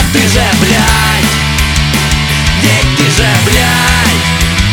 ты же, блядь, ведь ты же, блядь.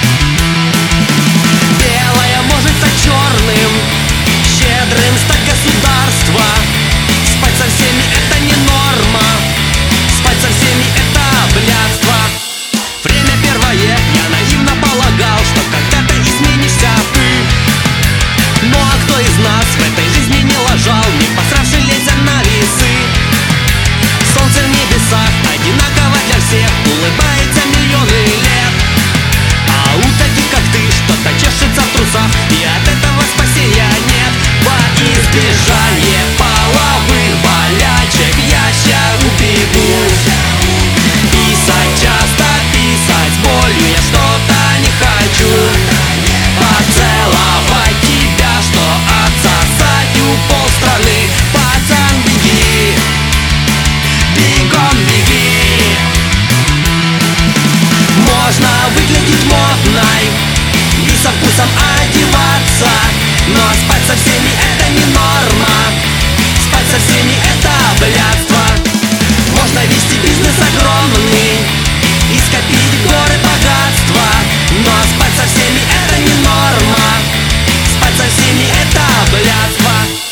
Белое может стать черным, щедрым стать государство. Спать со всеми это не норма, спать со всеми это блядство. Время первое, я наивно полагал, что когда-то изменишься ты. Ну а кто из нас в этой жизни не лажал, не посравший лезя на весы? Солнце в небесах одинаково для всех, улыбается миллионы лет. А у таких как ты что-то чешется в трусах, и от этого спасения нет. Во избежание половых болячек я ща убегу. Писать часто, писать с болью я что-то не хочу. Поцеловать тебя, что отсосать у полстраны. Пацан, беги, бегом беги. Можно выглядеть модной и со вкусом одеваться, но спать со всеми это не норма, спать со всеми это блядство. Можно вести бизнес огромный и скопить горы богатства, но спать со всеми это не норма, спать со всеми это блядство.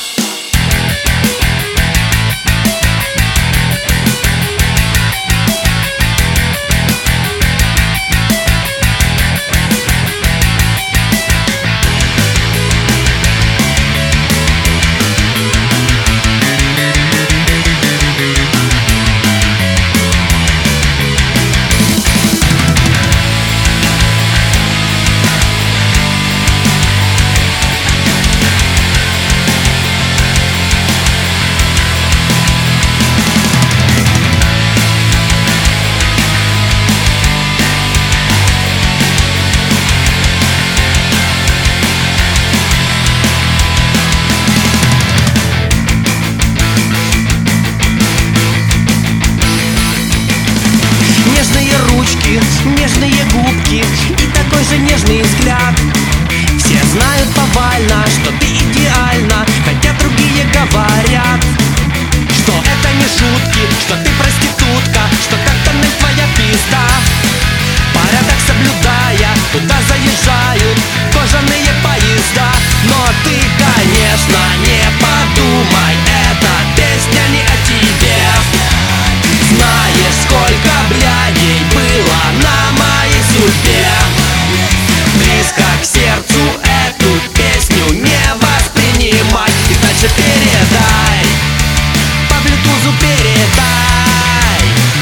Нежные губки и такой же нежный взгляд. Все знают повально, что ты идеальна, хотя другие говорят, что это не шутки, что ты проститутка, что как-то твоя пизда. Порядок соблюдая, туда заезжают кожаные поезда. Но ты, конечно, не подумай, эта песня не о тебе. Знаешь, сколько блядей было на моей судьбе. Близко к сердцу эту песню не воспринимай. И дальше передай, по блютузу передай.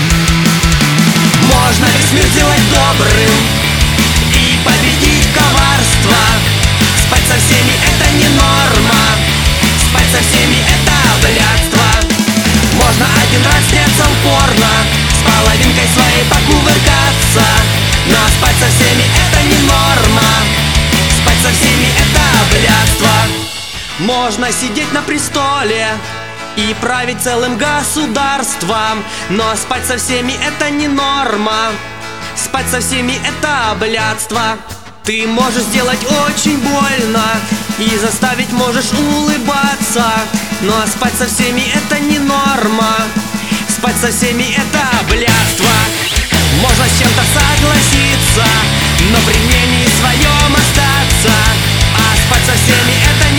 Можно весь мир сделать добрым и победить коварство. Спать со всеми это не норма, спать со всеми это блядство. Можно один раз сняться в порно, с половинкой своей покувыркаться, но спать со всеми это не норма, спать со всеми это блядство. Можно сидеть на престоле и править целым государством, но спать со всеми это не норма, спать со всеми это блядство. Ты можешь сделать очень больно и заставить можешь улыбаться, но спать со всеми это не норма, спать со всеми это блядство. Можно с чем-то согласиться, но при мнении своем остаться, а спать со всеми это